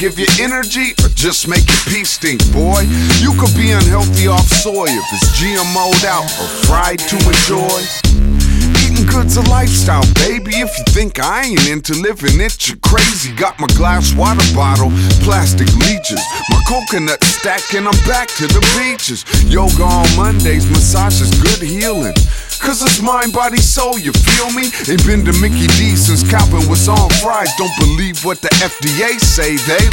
give you energy or just make your pee stink, boy? You could be unhealthy off soy if it's GMO'd out or fried to enjoy. Eating good's a lifestyle, baby. If you think I ain't into living it, you're crazy. Got my glass water bottle, plastic leeches, my coconut stack, and I'm back to the beaches. Yoga on Mondays, massage is good healing. Cause it's mind, body, soul, you feel me? Ain't been to Mickey D since Calvin was on fries. Don't believe what the FDA say, they